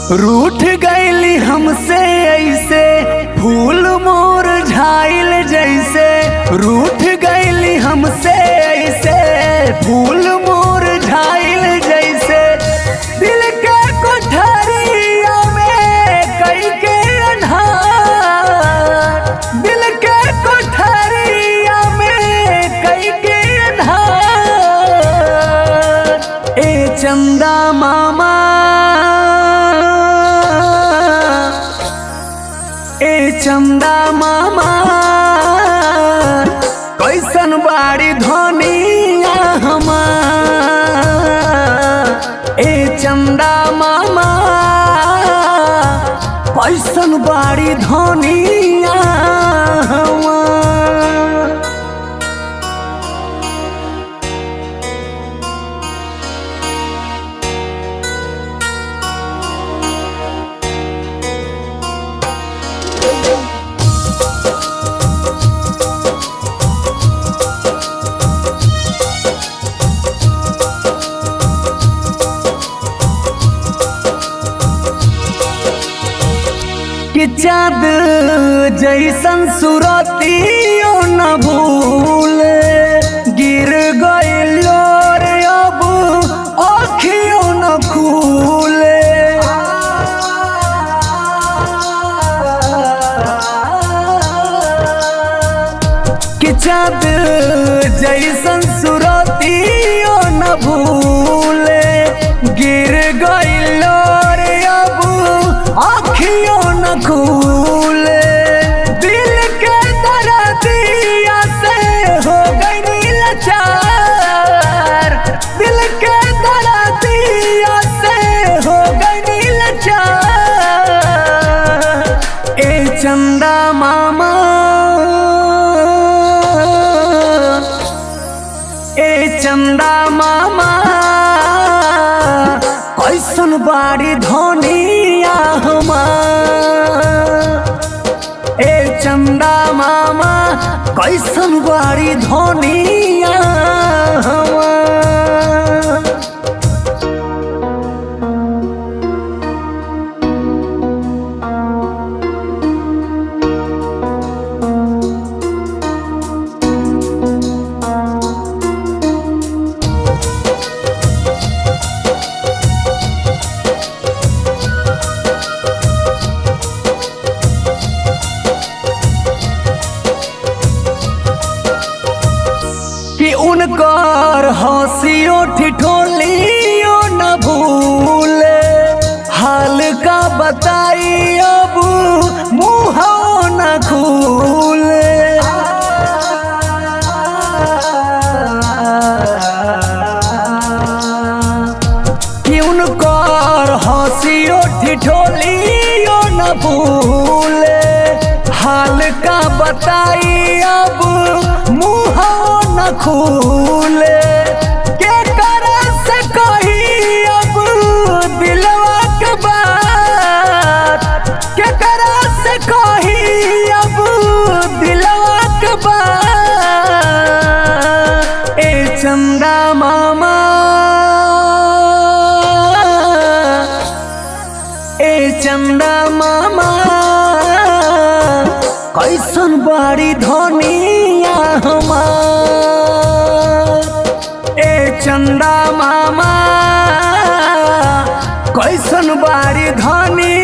रूठ गईली हमसे ऐसे फूल मोर झाइल जैसे। रूठ गईली हमसे ऐसे फूल मोर झाइल जैसे। दिल के कोठरिया में कई के अन्हार, दिल के कोठरिया में कई के अन्हार। ए चंदा मामा, ए चंदा मामा, कैसन बाड़ी धनिया हमार। ए चंदा मामा, कैसन बाड़ी धनिया हमार। कि चाँद जैसन सुरतियो न भूले। गिर गइलो रे अब आँखियों न खुले। कि चाँद जैसन सुरतियो न भूले। गिर गइलो रे अब आँखियों न खुले। दिल के दर्दिया से हो गई लाचार। दिल के दर्दिया से हो गई लाचार। ए चंदा मामा, ए चंदा मामा, कैसन बाड़ी धनिया हमार। ए चंदा मामा, कैसन बाड़ी धनिया हमार। कि उनकर हंसियो ठिठोलियो न भूले। हाल का बताई अब मुँहो न खुले। कि उनकर हंसियो ठिठोलियो न भूले। हाल का बताई अब मुँहो न खुले। के करा से कही अब दिलवा के बात। के करा से कही अब दिलवा के बात। ए चंदा मामा, ए चंदा मामा, कैसन बाड़ी धनिया हमार। ए चंदा मामा, कैसन बाड़ी धनिया